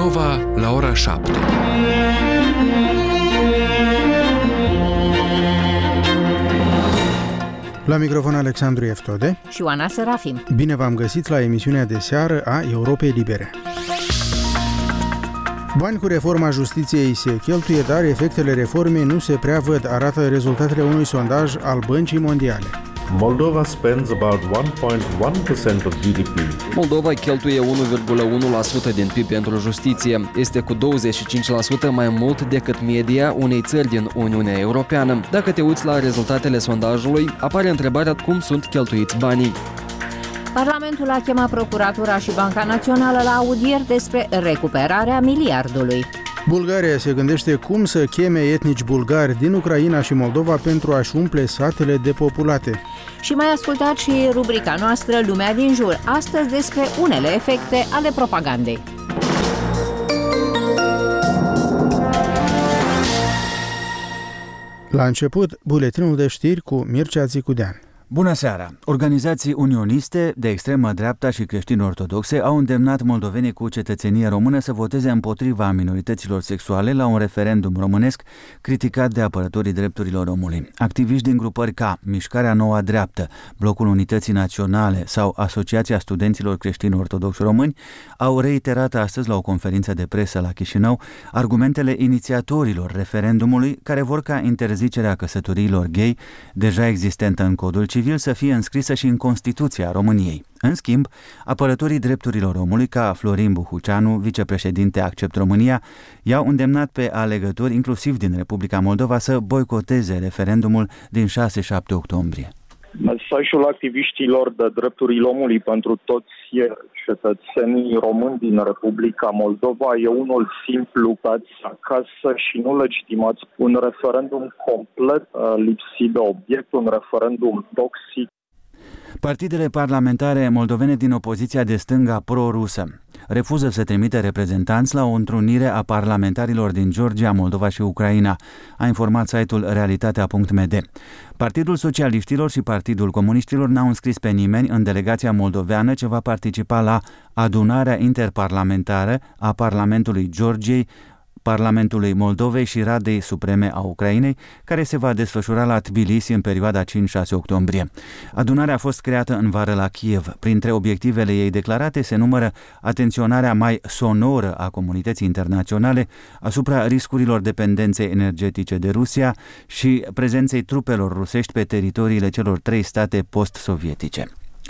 Moldova la ora 7. La microfon Alexandru Eftode și Oana Serafim. Bine v-am găsit la emisiunea de seară a Europei Libere. Bani cu reforma justiției se cheltuie, dar efectele reformei nu se prea văd, arată rezultatele unui sondaj al Băncii Mondiale. Moldova spends about 1.1% of GDP. Moldova cheltuie 1,1% din PIB pentru justiție. Este cu 25% mai mult decât media unei țări din Uniunea Europeană. Dacă te uiți la rezultatele sondajului, apare întrebarea cum sunt cheltuiți banii. Parlamentul a chemat Procuratura și Banca Națională la audieri despre recuperarea miliardului. Bulgaria se gândește cum să cheme etnici bulgari din Ucraina și Moldova pentru a-și umple satele depopulate. Și mai ascultați și rubrica noastră Lumea din jur, astăzi despre unele efecte ale propagandei. La început, buletinul de știri cu Mircea Țicudean. Bună seara! Organizații unioniste de extremă dreapta și creștini-ortodoxe au îndemnat moldovenii cu cetățenie română să voteze împotriva minorităților sexuale la un referendum românesc criticat de apărătorii drepturilor omului. Activiști din grupări ca Mișcarea Noua Dreaptă, Blocul Unității Naționale sau Asociația Studenților Creștini-Ortodoxi Români au reiterat astăzi la o conferință de presă la Chișinău argumentele inițiatorilor referendumului care vor ca interzicerea căsătoriilor gay, deja existentă în codul civil, să fie înscrisă și în Constituția României. În schimb, apărătorii drepturilor omului, ca Florin Buhuceanu, vicepreședinte Accept România, i-au îndemnat pe alegători, inclusiv din Republica Moldova, să boicoteze referendumul din 6-7 octombrie. Mesajul activiștilor de drepturile omului pentru toți cetățenii români din Republica Moldova e unul simplu: stați acasă și nu legitimați un referendum complet lipsit de obiect, un referendum toxic. Partidele parlamentare moldovene din opoziția de stânga pro-rusă refuză să trimită reprezentanți la o întrunire a parlamentarilor din Georgia, Moldova și Ucraina, a informat site-ul realitatea.md. Partidul Socialiștilor și Partidul Comuniștilor n-au înscris pe nimeni în delegația moldoveană ce va participa la adunarea interparlamentară a Parlamentului Georgiei, Parlamentului Moldovei și Radei Supreme a Ucrainei, care se va desfășura la Tbilisi în perioada 5-6 octombrie. Adunarea a fost creată în vară la Kiev. Printre obiectivele ei declarate se numără atenționarea mai sonoră a comunității internaționale asupra riscurilor dependenței energetice de Rusia și prezenței trupelor rusești pe teritoriile celor 3 state post-sovietice.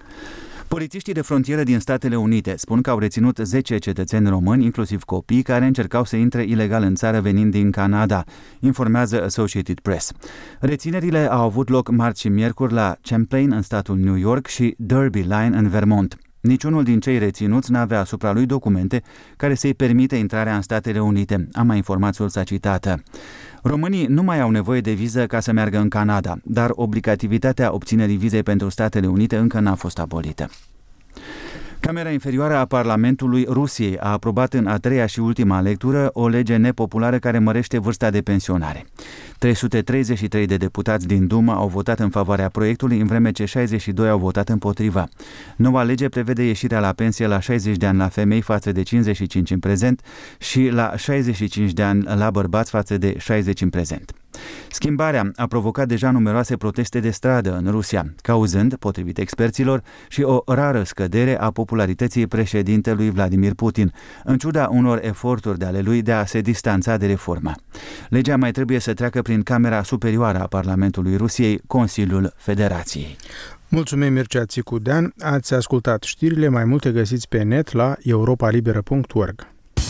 Polițiștii de frontieră din Statele Unite spun că au reținut 10 cetățeni români, inclusiv copii, care încercau să intre ilegal în țară venind din Canada, informează Associated Press. Reținerile au avut loc marți și miercuri la Champlain, în statul New York, și Derby Line, în Vermont. Niciunul din cei reținuți n-avea asupra lui documente care să-i permite intrarea în Statele Unite, a mai informat sursa citată. Românii nu mai au nevoie de viză ca să meargă în Canada, dar obligativitatea obținerii vizei pentru Statele Unite încă n-a fost abolită. Camera inferioară a Parlamentului Rusiei a aprobat în a 3-a și ultima lectură o lege nepopulară care mărește vârsta de pensionare. 333 de deputați din Dumă au votat în favoarea proiectului, în vreme ce 62 au votat împotriva. Noua lege prevede ieșirea la pensie la 60 de ani la femei față de 55 în prezent și la 65 de ani la bărbați față de 60 în prezent. Schimbarea a provocat deja numeroase proteste de stradă în Rusia, cauzând, potrivit experților, și o rară scădere a popularității președintelui Vladimir Putin, în ciuda unor eforturi de ale lui de a se distanța de reformă. Legea mai trebuie să treacă prin Camera Superioară a Parlamentului Rusiei, Consiliul Federației. Mulțumim, Mircea Țicudean. Ați ascultat știrile, mai multe găsiți pe net la europalibera.org.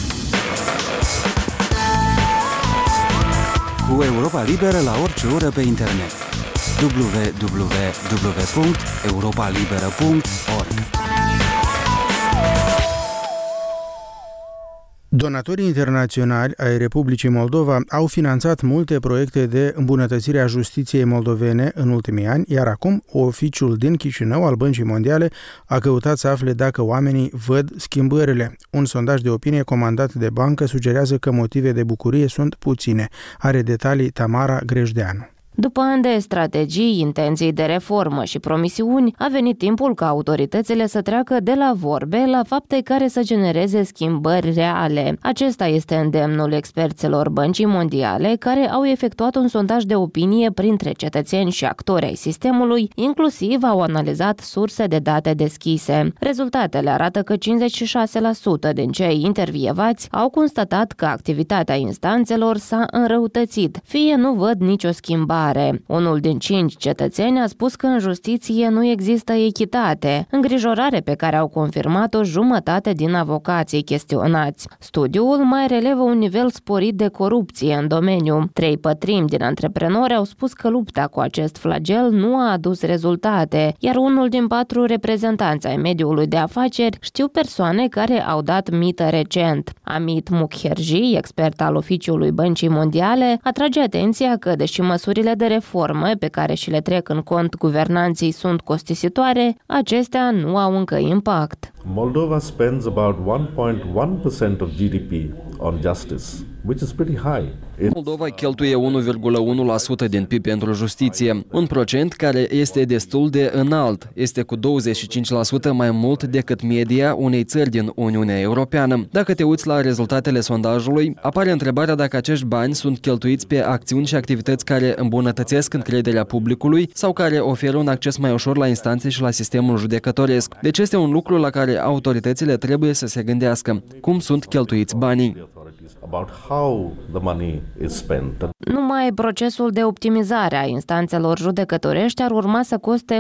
Cu Europa Liberă la orice oră pe internet. www.europalibera.org. Donatorii internaționali ai Republicii Moldova au finanțat multe proiecte de îmbunătățire a justiției moldovene în ultimii ani, iar acum oficiul din Chișinău al Băncii Mondiale a căutat să afle dacă oamenii văd schimbările. Un sondaj de opinie comandat de bancă sugerează că motive de bucurie sunt puține. Are detalii Tamara Grejdeanu. După ani de strategii, intenții de reformă și promisiuni, a venit timpul ca autoritățile să treacă de la vorbe la fapte care să genereze schimbări reale. Acesta este îndemnul experților Băncii Mondiale, care au efectuat un sondaj de opinie printre cetățeni și actori ai sistemului, inclusiv au analizat surse de date deschise. Rezultatele arată că 56% din cei intervievați au constatat că activitatea instanțelor s-a înrăutățit, fie nu văd nicio schimbare. Unul din 5 cetățeni a spus că în justiție nu există echitate, îngrijorare pe care au confirmat-o jumătate din avocații chestionați. Studiul mai relevă un nivel sporit de corupție în domeniu. 3/4 din antreprenori au spus că lupta cu acest flagel nu a adus rezultate, iar unul din 4 reprezentanți ai mediului de afaceri știu persoane care au dat mită recent. Amit Mukherjee, expert al oficiului Băncii Mondiale, atrage atenția că, deși măsurile de reformă pe care și le trec în cont guvernanții sunt costisitoare, acestea nu au încă impact. Moldova spends about 1.1% of GDP on justice, which is pretty high. Moldova cheltuie 1,1% din PIB pentru justiție, un procent care este destul de înalt. Este cu 25% mai mult decât media unei țări din Uniunea Europeană. Dacă te uiți la rezultatele sondajului, apare întrebarea dacă acești bani sunt cheltuiți pe acțiuni și activități care îmbunătățesc încrederea publicului sau care oferă un acces mai ușor la instanțe și la sistemul judecătoresc. Deci este un lucru la care autoritățile trebuie să se gândească. Cum sunt cheltuiți banii? About how the money is spent. Numai procesul de optimizare a instanțelor judecătorești ar urma să coste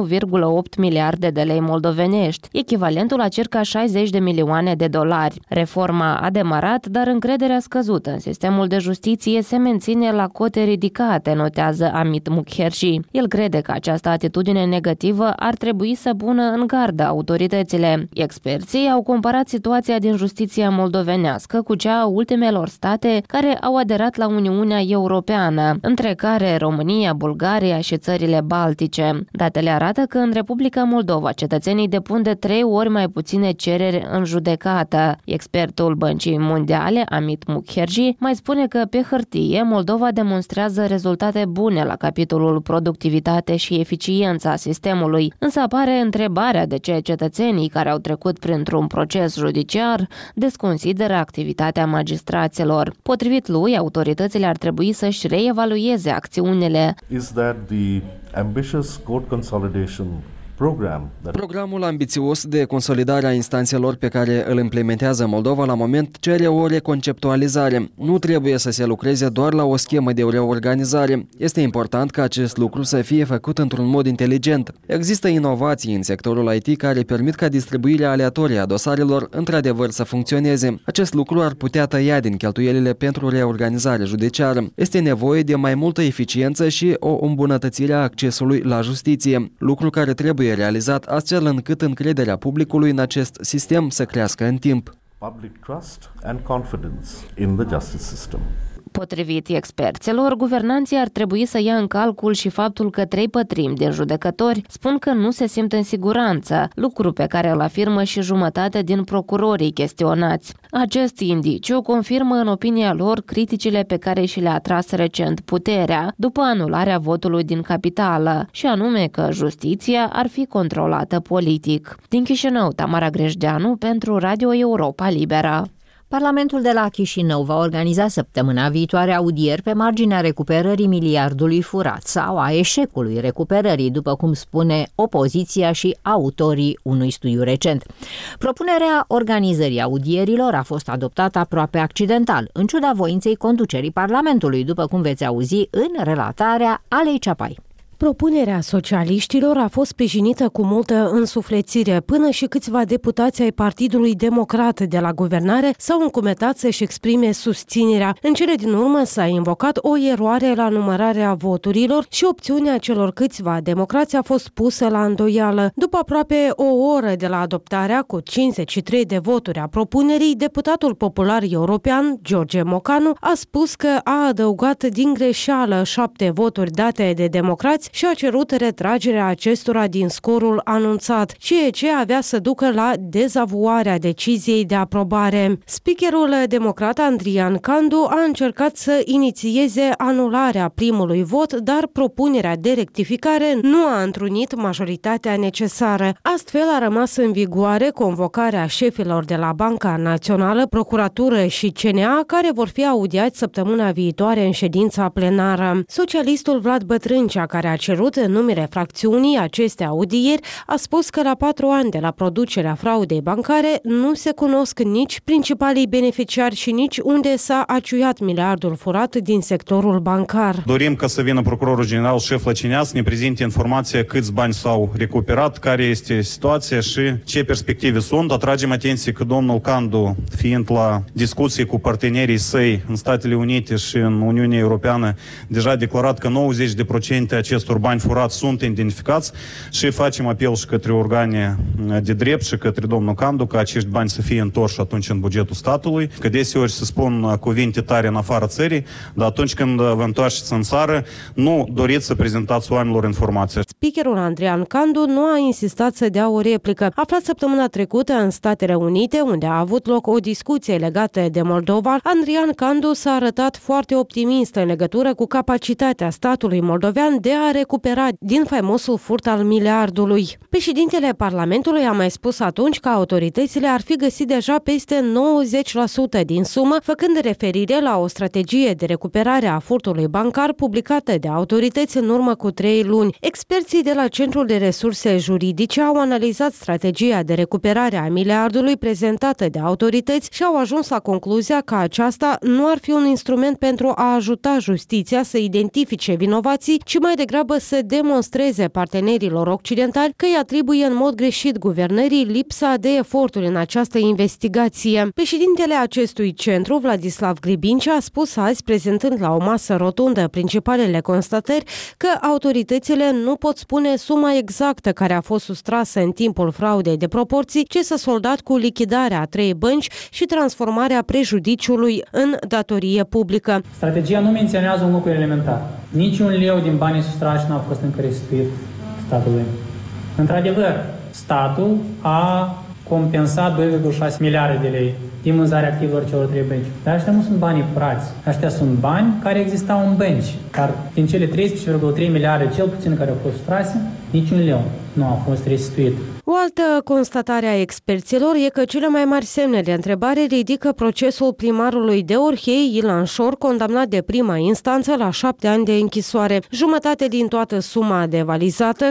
1,8 miliarde de lei moldovenești, echivalentul la circa 60 de milioane de dolari. Reforma a demarat, dar încrederea scăzută în sistemul de justiție se menține la cote ridicate, notează Amit Mukherjee. El crede că această atitudine negativă ar trebui să pună în gardă autoritățile. Experții au comparat situația din justiția moldovenească cu cea a ultimelor state care au aderat la Uniunea Europeană, între care România, Bulgaria și țările Baltice. Datele arată că în Republica Moldova cetățenii depun de 3 ori mai puține cereri în judecată. Expertul Băncii Mondiale, Amit Mukherjee, mai spune că pe hârtie Moldova demonstrează rezultate bune la capitolul productivitate și eficiența sistemului, însă apare întrebarea de ce cetățenii care au trecut printr-un proces judiciar desconsideră activitatea magistraților. Potrivit lui, autoritățile ar trebui să-și reevalueze acțiunile. Is that the ambitious court consolidation Programul ambițios de consolidare a instanțelor pe care îl implementează Moldova la moment cere o reconceptualizare. Nu trebuie să se lucreze doar la o schemă de reorganizare. Este important ca acest lucru să fie făcut într-un mod inteligent. Există inovații în sectorul IT care permit ca distribuirea aleatorie a dosarelor într-adevăr să funcționeze. Acest lucru ar putea tăia din cheltuielile pentru reorganizare judiciară. Este nevoie de mai multă eficiență și o îmbunătățire a accesului la justiție, lucru care trebuie realizat astfel încât încrederea publicului în acest sistem să crească în timp. Public trust and confidence in the justice system. Potrivit experților, guvernanții ar trebui să ia în calcul și faptul că 3/4 din judecători spun că nu se simt în siguranță, lucru pe care îl afirmă și jumătate din procurorii chestionați. Acest indiciu confirmă în opinia lor criticile pe care și le-a tras recent puterea după anularea votului din capitală, și anume că justiția ar fi controlată politic. Din Chișinău, Tamara Grejdeanu pentru Radio Europa Liberă. Parlamentul de la Chișinău va organiza săptămâna viitoare audieri pe marginea recuperării miliardului furat sau a eșecului recuperării, după cum spune opoziția și autorii unui studiu recent. Propunerea organizării audierilor a fost adoptată aproape accidental, în ciuda voinței conducerii Parlamentului, după cum veți auzi în relatarea Alei Ceapai. Propunerea socialiștilor a fost sprijinită cu multă însuflețire, până și câțiva deputați ai Partidului Democrat de la guvernare s-au încumetat să-și exprime susținerea. În cele din urmă s-a invocat o eroare la numărarea voturilor și opțiunea celor câțiva democrați a fost pusă la îndoială. După aproape o oră de la adoptarea cu 53 de voturi a propunerii, deputatul popular european George Mocanu a spus că a adăugat din greșeală 7 voturi date de democrați și a cerut retragerea acestora din scorul anunțat, ceea ce avea să ducă la dezavuarea deciziei de aprobare. Speakerul democrat Andrian Candu a încercat să inițieze anularea primului vot, dar propunerea de rectificare nu a întrunit majoritatea necesară. Astfel a rămas în vigoare convocarea șefilor de la Banca Națională, Procuratură și CNA, care vor fi audiați săptămâna viitoare în ședința plenară. Socialistul Vlad Bătrâncea, care a cerut în numele fracțiunii aceste audieri, a spus că la 4 ani de la producerea fraudei bancare nu se cunosc nici principalii beneficiari și nici unde s-a aciuiat miliardul furat din sectorul bancar. Dorim ca să vină procurorul general șef Lăcinean să ne prezinte informația câți bani s-au recuperat, care este situația și ce perspective sunt. Atragem atenție că domnul Candu, fiind la discuții cu partenerii săi în Statele Unite și în Uniunea Europeană, deja a declarat că 90% acestor bani furați sunt identificați și facem apel și către organe de drept și către domnul Candu ca acești bani să fie întorși atunci în bugetul statului, că deseori se spun cuvinte tare în afara țării, dar atunci când vă întoarceți în țară, nu doriți să prezentați oamenilor informația. Speakerul Andrian Candu nu a insistat să dea o replică. Aflat săptămâna trecută în Statele Unite, unde a avut loc o discuție legată de Moldova, Andrian Candu s-a arătat foarte optimist în legătură cu capacitatea statului moldovean de a recupera din faimosul furt al miliardului. Președintele Parlamentului a mai spus atunci că autoritățile ar fi găsit deja peste 90% din sumă, făcând referire la o strategie de recuperare a furtului bancar publicată de autorități în urmă cu 3 luni. Experții de la Centrul de Resurse Juridice au analizat strategia de recuperare a miliardului prezentată de autorități și au ajuns la concluzia că aceasta nu ar fi un instrument pentru a ajuta justiția să identifice vinovații, ci mai degrabă să demonstreze partenerilor occidentali că îi atribuie în mod greșit guvernării lipsa de eforturi în această investigație. Președintele acestui centru, Vladislav Gribincea, a spus azi, prezentând la o masă rotundă principalele constatări, că autoritățile nu pot spune suma exactă care a fost sustrasă în timpul fraudei de proporții, ce s-a soldat cu lichidarea a 3 bănci și transformarea prejudiciului în datorie publică. Strategia nu menționează un lucru elementar. Niciun leu din banii sustrași nu a fost încă restituit statului. Într-adevăr, statul a compensat 2,6 miliarde de lei din vânzarea activelor celor 3 bănci. Dar ăștia nu sunt banii furați. Ăștia sunt bani care existau în bănci. Dar din cele 13,3 miliarde, cel puțin care au fost sustrase, niciun leu nu a fost restituit. O altă constatare a experților e că cele mai mari semne de întrebare ridică procesul primarului de Orhei, Ilan Șor, condamnat de prima instanță la 7 ani de închisoare. Jumătate din toată suma devalizată,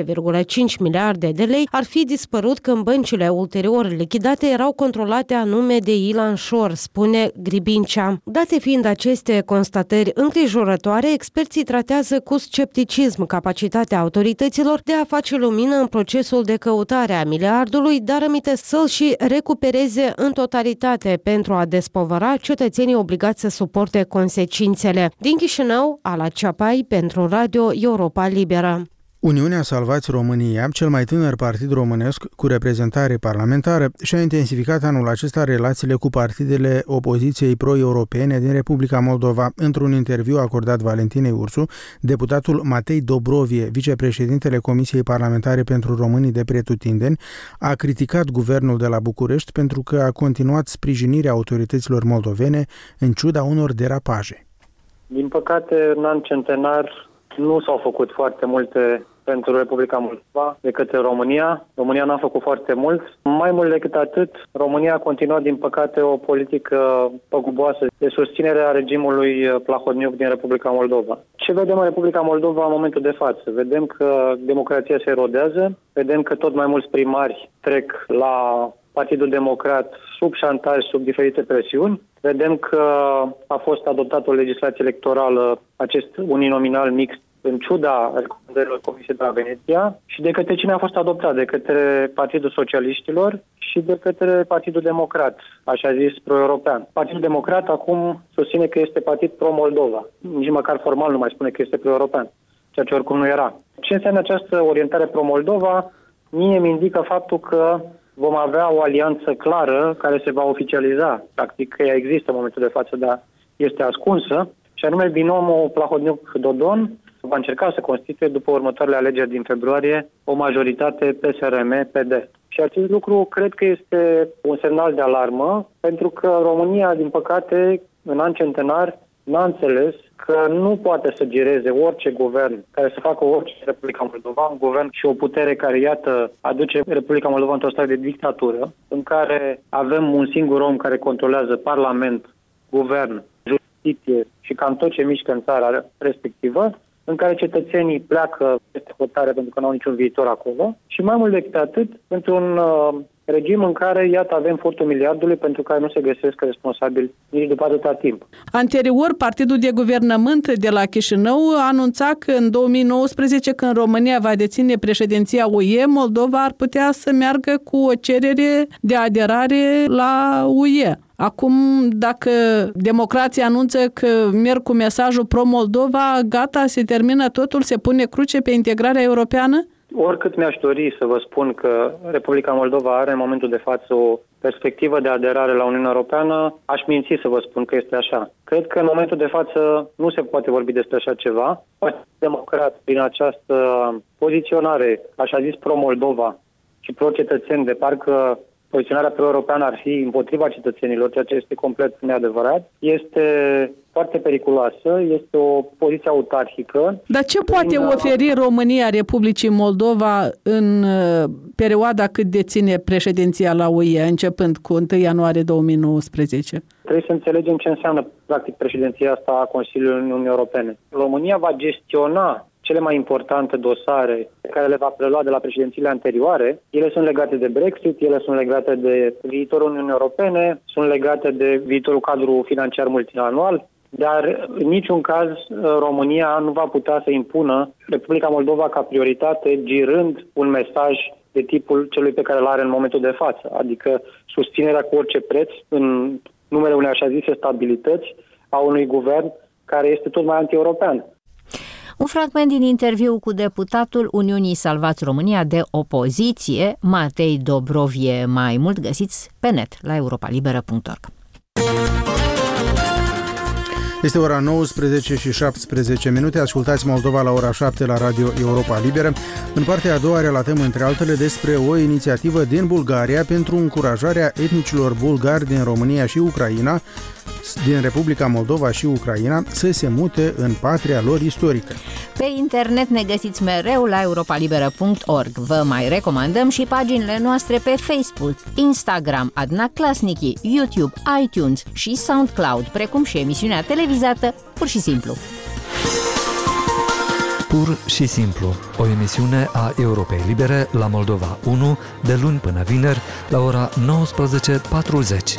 6,5 miliarde de lei, ar fi dispărut când băncile ulterior lichidate erau controlate anume de Ilan Șor, spune Gribincea. Date fiind aceste constatări îngrijorătoare, experții tratează cu scepticism capacitatea autorităților de a face lumină în procesul de căutare a miliardului, dar rămite să-l și recupereze în totalitate pentru a despovăra cetățenii obligați să suporte consecințele. Din Chișinău, Ala Ceapai pentru Radio Europa Liberă. Uniunea Salvați România, cel mai tânăr partid românesc cu reprezentare parlamentară, și-a intensificat anul acesta relațiile cu partidele opoziției pro-europene din Republica Moldova. Într-un interviu acordat Valentinei Ursu, deputatul Matei Dobrovie, vicepreședintele Comisiei Parlamentare pentru Românii de Pretutindeni, a criticat guvernul de la București pentru că a continuat sprijinirea autorităților moldovene în ciuda unor derapaje. Din păcate, în an centenar nu s-au făcut foarte multe pentru Republica Moldova de către România. România n-a făcut foarte mult. Mai mult decât atât, România a continuat, din păcate, o politică păguboasă de susținere a regimului Plahotniuc din Republica Moldova. Ce vedem în Republica Moldova în momentul de față? Vedem că democrația se erodează, vedem că tot mai mulți primari trec la Partidul Democrat sub șantaj, sub diferite presiuni. Vedem că a fost adoptată o legislație electorală, acest uninominal mixt, în ciuda recomandărilor Comisiei de la Veneția, și de către cine a fost adoptat? De către Partidul Socialiștilor și de către Partidul Democrat, așa zis pro-european. Partidul Democrat acum susține că este partid pro-Moldova. Nici măcar formal nu mai spune că este pro-european, ceea ce oricum nu era. Ce înseamnă această orientare pro-Moldova? Mie mi indică faptul că vom avea o alianță clară care se va oficializa. Practic, că ea există în momentul de față, dar este ascunsă, și anume binomul Plahotniuc-Dodon, va încerca să constituie după următoarele alegeri din februarie o majoritate PSRM-PD. Și acest lucru cred că este un semnal de alarmă, pentru că România, din păcate, în an centenar, n-a înțeles că nu poate să gireze orice guvern care să facă orice Republica Moldova, un guvern și o putere care, iată, aduce Republica Moldova într-o stare de dictatură, în care avem un singur om care controlează Parlament, guvern, justiție și cam tot ce mișcă în țara respectivă, în care cetățenii pleacă peste hotare pentru că nu au niciun viitor acolo și mai mult decât atât, într-un regim în care, iată, avem furtul miliardului pentru care nu se găsesc responsabili nici după atâta timp. Anterior, Partidul de Guvernământ de la Chișinău anunța că în 2019, când România va deține președinția UE, Moldova ar putea să meargă cu o cerere de aderare la UE. Acum, dacă democrația anunță că merg cu mesajul pro-Moldova, gata, se termină totul, se pune cruce pe integrarea europeană? Oricât mi-aș dori să vă spun că Republica Moldova are în momentul de față o perspectivă de aderare la Uniunea Europeană, aș minți să vă spun că este așa. Cred că în momentul de față nu se poate vorbi despre așa ceva. Partidul Democrat, prin această poziționare, așa zis, pro-Moldova și pro-cetățeni, de parcă poziționarea pro-europeană ar fi împotriva cetățenilor, ceea ce este complet neadevărat, este foarte periculoasă, este o poziție autarhică. Dar ce poate oferi România Republicii Moldova în perioada cât deține președinția la UE, începând cu 1 ianuarie 2019? Trebuie să înțelegem ce înseamnă, practic, președinția asta a Consiliului Uniunii Europene. România va gestiona cele mai importante dosare pe care le va prelua de la președințiile anterioare. Ele sunt legate de Brexit, ele sunt legate de viitorul Uniunii Europene, sunt legate de viitorul cadru financiar multianual, dar în niciun caz România nu va putea să impună Republica Moldova ca prioritate, girând un mesaj de tipul celui pe care îl are în momentul de față, adică susținerea cu orice preț în numele unei așa zise stabilități a unui guvern care este tot mai anti-european. Un fragment din interviu cu deputatul Uniunii Salvați România de opoziție, Matei Dobrovie. Mai mult găsiți pe net la europalibera.org. Este ora 19 și 17 minute. Ascultați Moldova la ora 7 la Radio Europa Liberă. În partea a doua relatăm, între altele, despre o inițiativă din Bulgaria pentru încurajarea etnicilor bulgari din România și Ucraina, din Republica Moldova și Ucraina, să se mute în patria lor istorică. Pe internet ne găsiți mereu la europalibera.org. Vă mai recomandăm și paginile noastre pe Facebook, Instagram, Adna Klasniki, YouTube, iTunes și SoundCloud, precum și emisiunea televizată Pur și Simplu. Pur și Simplu, o emisiune a Europei Libere la Moldova 1, de luni până vineri, la ora 19:40.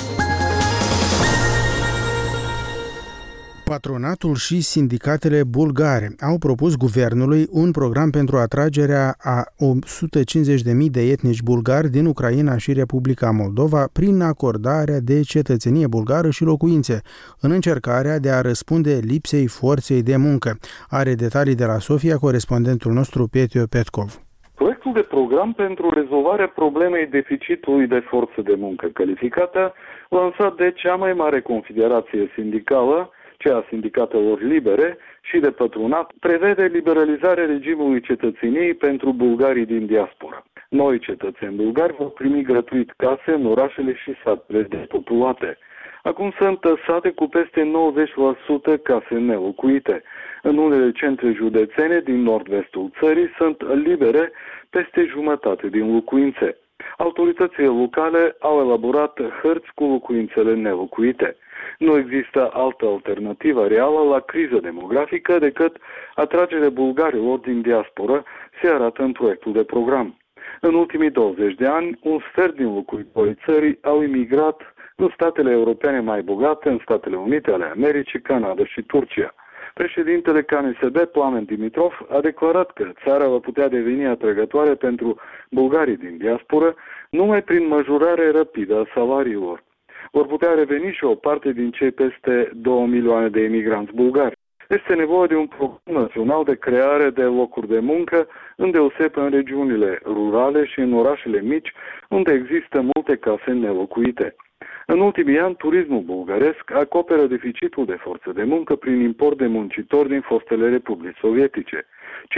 Patronatul și sindicatele bulgare au propus guvernului un program pentru atragerea a 150.000 de etnici bulgari din Ucraina și Republica Moldova prin acordarea de cetățenie bulgară și locuințe, în încercarea de a răspunde lipsei forței de muncă. Are detalii de la Sofia corespondentul nostru Petio Petkov. Proiectul de program pentru rezolvarea problemei deficitului de forță de muncă calificată, lansat de cea mai mare confederație sindicală, cea a sindicatelor libere și de patronat, prevede liberalizarea regimului cetățeniei pentru bulgarii din diaspora. Noi cetățeni bulgari vor primi gratuit case în orașele și satele depopulate. Acum sunt sate cu peste 90% case nelocuite. În unele centre județene din nord-vestul țării sunt libere peste jumătate din locuințe. Autoritățile locale au elaborat hărți cu locuințele nelocuite. Nu există altă alternativă reală la criza demografică decât atragerea bulgarilor din diaspora, se arată în proiectul de program. În ultimii 20 de ani, un sfert din locuitorii țării au imigrat în statele europene mai bogate, în Statele Unite ale Americii, Canada și Turcia. Președintele KNSB, Plamen Dimitrov, a declarat că țara va putea deveni atrăgătoare pentru bulgarii din diaspora numai prin majorare rapidă a salariilor. Vor putea reveni și o parte din cei peste 2 milioane de imigranți bulgari. Este nevoie de un program național de creare de locuri de muncă, îndeosebi în regiunile rurale și în orașele mici, unde există multe case nelocuite. În ultimii ani, turismul bulgaresc acoperă deficitul de forță de muncă prin import de muncitori din fostele republici sovietice.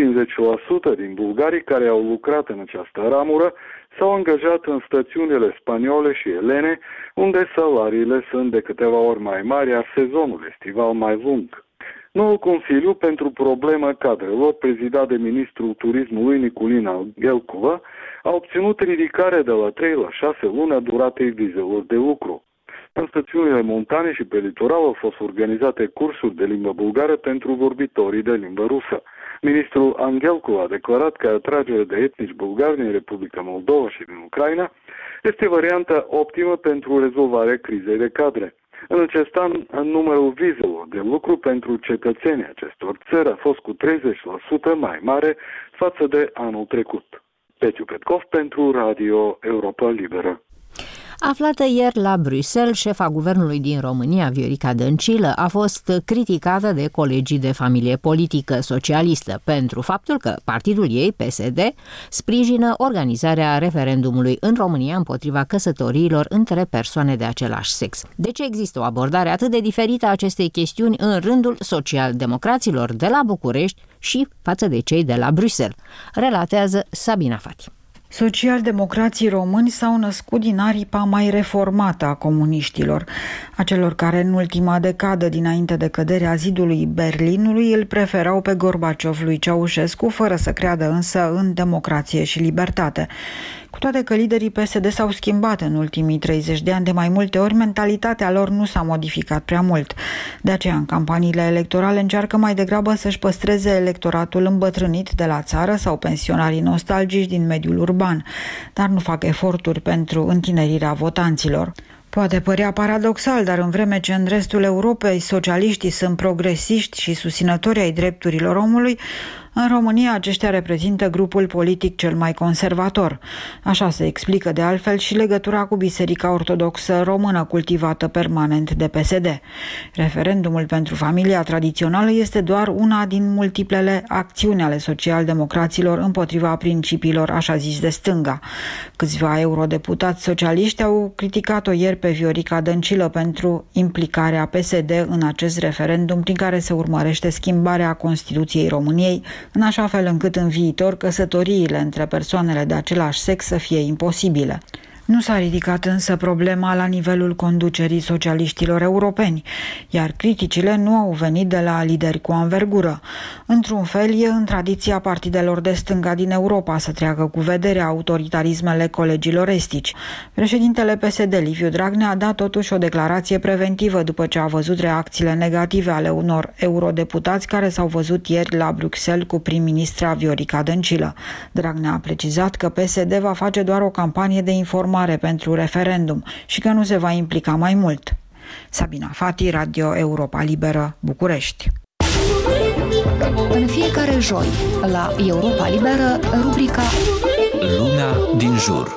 50% din bulgarii care au lucrat în această ramură s-au angajat în stațiunile spaniole și elene, unde salariile sunt de câteva ori mai mari, iar sezonul estival mai lung. Noul Consiliu pentru problema cadrelor, prezidat de ministrul turismului Niculina Ghelcova, a obținut ridicarea de la 3 la 6 luni a duratei vizelor de lucru. În stațiunile montane și pe litoral au fost organizate cursuri de limbă bulgară pentru vorbitorii de limbă rusă. Ministrul Angelcu a declarat că atragerea de etnici bulgari din Republica Moldova și din Ucraina este varianta optimă pentru rezolvarea crizei de cadre. În acest an, numărul vizelor de lucru pentru cetățenii acestor țări a fost cu 30% mai mare față de anul trecut. Petiu Petkov pentru Radio Europa Liberă. Aflată ieri la Bruxelles, șefa guvernului din România, Viorica Dăncilă, a fost criticată de colegii de familie politică socialistă pentru faptul că partidul ei, PSD, sprijină organizarea referendumului în România împotriva căsătoriilor între persoane de același sex. De ce există o abordare atât de diferită a acestei chestiuni în rândul social-democraților de la București și față de cei de la Bruxelles? Relatează Sabina Fati. Social-democrații români s-au născut din aripa mai reformată a comuniștilor, a celor care în ultima decadă dinainte de căderea zidului Berlinului îl preferau pe Gorbaciov lui Ceaușescu, fără să creadă însă în democrație și libertate. Cu toate că liderii PSD s-au schimbat în ultimii 30 de ani de mai multe ori, mentalitatea lor nu s-a modificat prea mult. De aceea, în campaniile electorale încearcă mai degrabă să-și păstreze electoratul îmbătrânit de la țară sau pensionarii nostalgici din mediul urban, dar nu fac eforturi pentru întinerirea votanților. Poate părea paradoxal, dar în vreme ce în restul Europei socialiștii sunt progresiști și susținători ai drepturilor omului, în România aceștia reprezintă grupul politic cel mai conservator. Așa se explică de altfel și legătura cu Biserica Ortodoxă Română cultivată permanent de PSD. Referendumul pentru familia tradițională este doar una din multiplele acțiuni ale social-democraților împotriva principiilor așa zis de stânga. Câțiva eurodeputați socialiști au criticat-o ieri pe Viorica Dăncilă pentru implicarea PSD în acest referendum prin care se urmărește schimbarea Constituției României în așa fel încât în viitor căsătoriile între persoanele de același sex să fie imposibile. Nu s-a ridicat însă problema la nivelul conducerii socialiștilor europeni, iar criticile nu au venit de la lideri cu anvergură. Într-un fel, e în tradiția partidelor de stânga din Europa să treacă cu vederea autoritarismele colegilor estici. Președintele PSD, Liviu Dragnea, a dat totuși o declarație preventivă după ce a văzut reacțiile negative ale unor eurodeputați care s-au văzut ieri la Bruxelles cu prim-ministra Viorica Dăncilă. Dragnea a precizat că PSD va face doar o campanie de informare pentru referendum și că nu se va implica mai mult. Sabina Fati, Radio Europa Liberă, București. În fiecare joi, la Europa Liberă, rubrica Lumea din jur.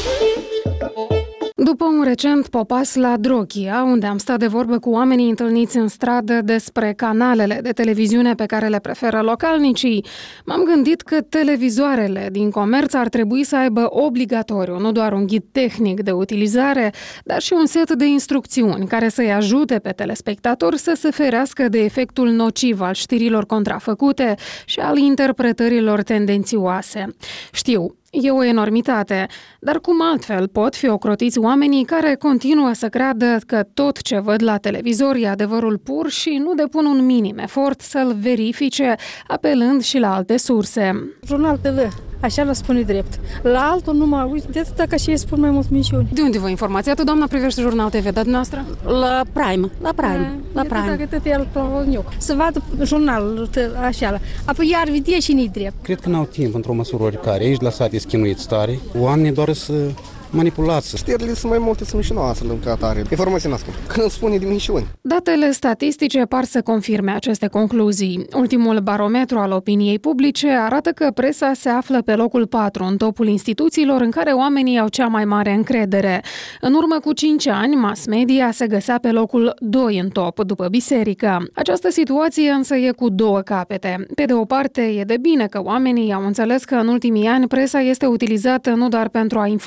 După un recent popas la Droghia, unde am stat de vorbă cu oamenii întâlniți în stradă despre canalele de televiziune pe care le preferă localnicii, m-am gândit că televizoarele din comerț ar trebui să aibă obligatoriu nu doar un ghid tehnic de utilizare, dar și un set de instrucțiuni care să-i ajute pe telespectator să se ferească de efectul nociv al știrilor contrafăcute și al interpretărilor tendențioase. Știu, e o enormitate, dar cum altfel pot fi ocrotiți oamenii care continuă să creadă că tot ce văd la televizor e adevărul pur și nu depun un minim efort să-l verifice, apelând și la alte surse. Jurnal TV, așa le spune drept. La altul nu mă uit de atâta ca și ei spun mai mult minciuni. De unde vă informația? Tu, doamna, privește Jurnal TV, dar dumneavoastră? La Prime. Să vadă jurnalul așa. Apoi iar vedea și nu-i drept. Cred că n-au timp într-o măsură oricare. Ești lăsate schinuiți tare. Oamenii doar să manipulați. Știrile sunt mai multe smâșinoase în catare. Informații nască. Când spune de minciuni. Datele statistice par să confirme aceste concluzii. Ultimul barometru al opiniei publice arată că presa se află pe locul 4 în topul instituțiilor în care oamenii au cea mai mare încredere. În urmă cu 5 ani, mass media se găsea pe locul 2 în top, după biserică. Această situație însă e cu două capete. Pe de o parte, e de bine că oamenii au înțeles că în ultimii ani presa este utilizată nu doar pentru a informa,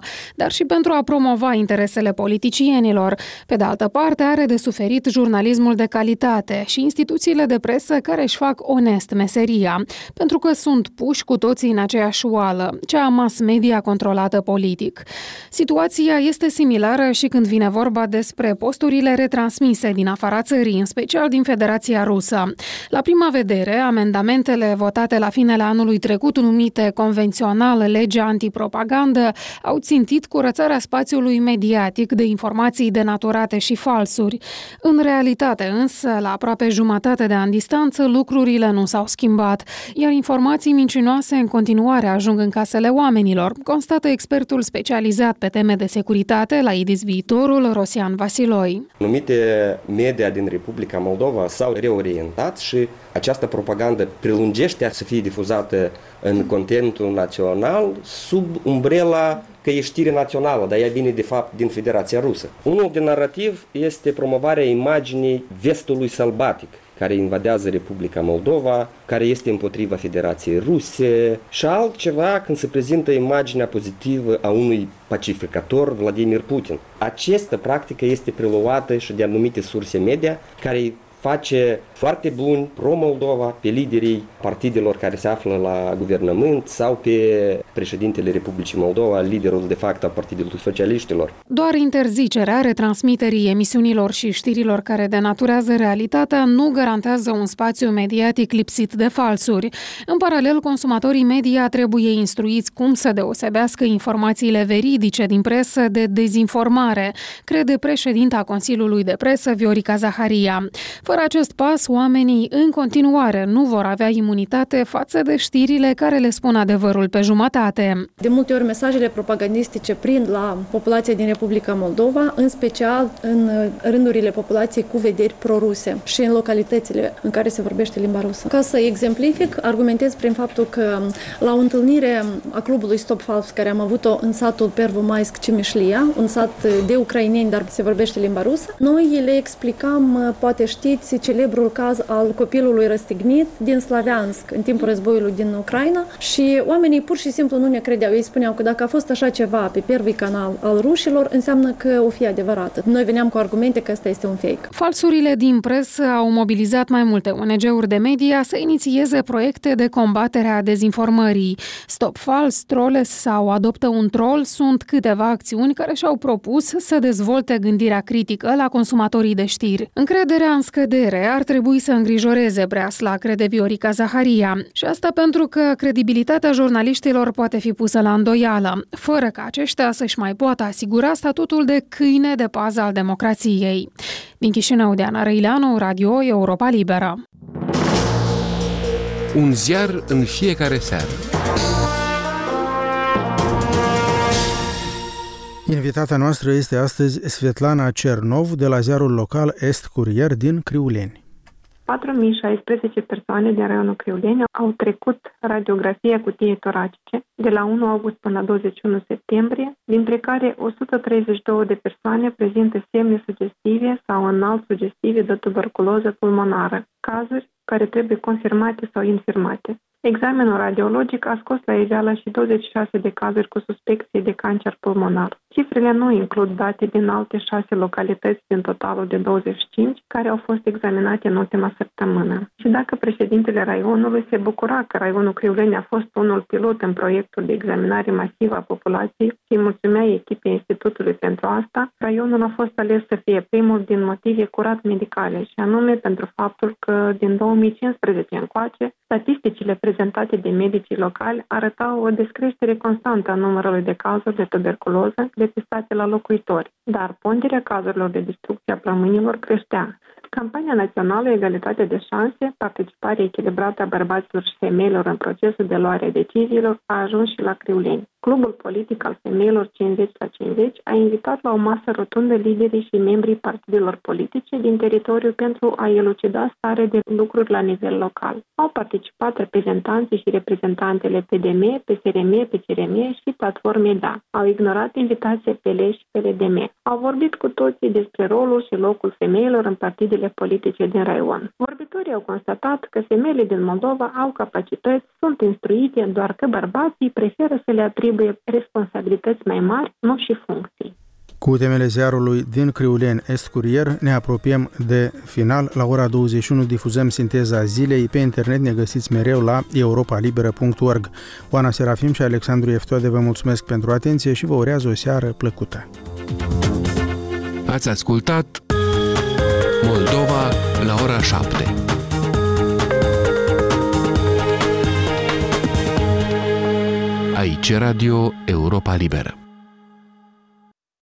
dar și pentru a promova interesele politicienilor. Pe de altă parte, are de suferit jurnalismul de calitate și instituțiile de presă care își fac onest meseria, pentru că sunt puși cu toții în aceeași oală, cea mass media controlată politic. Situația este similară și când vine vorba despre posturile retransmise din afara țării, în special din Federația Rusă. La prima vedere, amendamentele votate la finele anului trecut, numite convențional legea antipropagandă, au țintit curățarea spațiului mediatic de informații denaturate și falsuri. În realitate însă, la aproape jumătate de ani distanță, lucrurile nu s-au schimbat, iar informații mincinoase în continuare ajung în casele oamenilor, constată expertul specializat pe teme de securitate la IDIS Viitorul, Rosian Vasiloi. Numite media din Republica Moldova s-au reorientat și această propagandă prelungește să fie difuzată în contentul național sub umbrela că e știre națională, dar ea vine de fapt din Federația Rusă. Unul din narativ este promovarea imaginii vestului sălbatic, care invadează Republica Moldova, care este împotriva Federației Ruse, și altceva când se prezintă imaginea pozitivă a unui pacificator, Vladimir Putin. Această practică este preluată și de anumite surse media, care face foarte buni pro-Moldova pe liderii partidelor care se află la guvernământ sau pe președintele Republicii Moldova, liderul de fapt al Partidului Socialiștilor. Doar interzicerea retransmiterii emisiunilor și știrilor care denaturează realitatea nu garantează un spațiu mediatic lipsit de falsuri. În paralel, consumatorii media trebuie instruiți cum să deosebească informațiile veridice din presă de dezinformare, crede președinta Consiliului de Presă, Viorica Zaharia. Fără acest pas, oamenii în continuare nu vor avea imunitate față de știrile care le spun adevărul pe jumătate. De multe ori mesajele propagandistice prind la populația din Republica Moldova, în special în rândurile populației cu vederi proruse și în localitățile în care se vorbește limba rusă. Ca să exemplific, argumentez prin faptul că la o întâlnire a clubului Stop False, care am avut-o în satul Pervomaisk Cimișlia, un sat de ucraineni, dar se vorbește limba rusă, noi le explicam, poate știți, celebrul caz al copilului răstignit din Slaviansk în timpul războiului din Ucraina și oamenii pur și simplu nu ne credeau. Ei spuneau că dacă a fost așa ceva pe Первый canal al rușilor, înseamnă că o fi adevărată. Noi veneam cu argumente că asta este un fake. Falsurile din presă au mobilizat mai multe ONG-uri de media să inițieze proiecte de combatere a dezinformării. Stop False, Trolles sau Adoptă un troll sunt câteva acțiuni care și-au propus să dezvolte gândirea critică la consumatorii de știri. Încrederea în scădere ar trebui să îngrijoreze Breasla, crede Viorica Zaharia. Și asta pentru că credibilitatea jurnaliștilor poate fi pusă la îndoială, fără ca aceștia să-și mai poată asigura statutul de câine de pază al democrației. Din Chișinău, Diana Răileanu, Radio Europa Liberă. Un ziar în fiecare seară. Invitata noastră este astăzi Svetlana Cernov de la ziarul local Est Curier din Criuleni. 4016 persoane din raionul Criuleni au trecut radiografia cutiei toracice de la 1 august până la 21 septembrie, dintre care 132 de persoane prezintă semne sugestive sau înalt sugestive de tuberculoză pulmonară, cazuri care trebuie confirmate sau infirmate. Examenul radiologic a scos la iveală și 26 de cazuri cu suspecție de cancer pulmonar. Cifrele nu includ date din alte 6 localități din totalul de 25 care au fost examinate în ultima săptămână. Și dacă președintele raionului se bucura că raionul Criuleni a fost unul pilot în proiectul de examinare masivă a populației și mulțumea echipei Institutului pentru asta, raionul a fost ales să fie primul din motive curat medicale, și anume pentru faptul că din 2015 încoace, statisticile prezentate de medicii locali arătau o descreștere constantă a numărului de cazuri de tuberculoză depistate la locuitori, dar ponderea cazurilor de destrucție a plămânilor creștea. Campania națională Egalitate de șanse, participare echilibrată a bărbaților și femeilor în procesul de luare a deciziilor a ajuns și la Criuleni. Clubul politic al femeilor 50 la 50 a invitat la o masă rotundă liderii și membrii partidelor politice din teritoriu pentru a elucida starea de lucruri la nivel local. Au participat reprezentanții și reprezentantele PDM, PSRM, PCRM și platforme DA. Au ignorat invitația PL și PLDM. Au vorbit cu toții despre rolul și locul femeilor în partidele politice din raion. Vorbitorii au constatat că femeile din Moldova au capacități, sunt instruite, doar că bărbații preferă să le atribuie trebuie responsabilități mai mari, nu și funcții. Cu temele ziarului din Criulen Est Curier ne apropiem de final. La ora 21 difuzăm sinteza zilei. Pe internet ne găsiți mereu la europalibera.org. Oana Serafim și Alexandru Eftoade vă mulțumesc pentru atenție și vă urează o seară plăcută. Ați ascultat Moldova la ora 7. Aici Radio Europa Liberă.